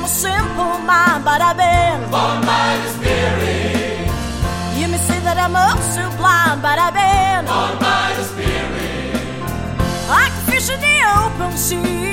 I'm a simple mind, but I've been born by the Spirit. You may say that I'm also blind, but I've been born by the Spirit. I can fish in the open sea.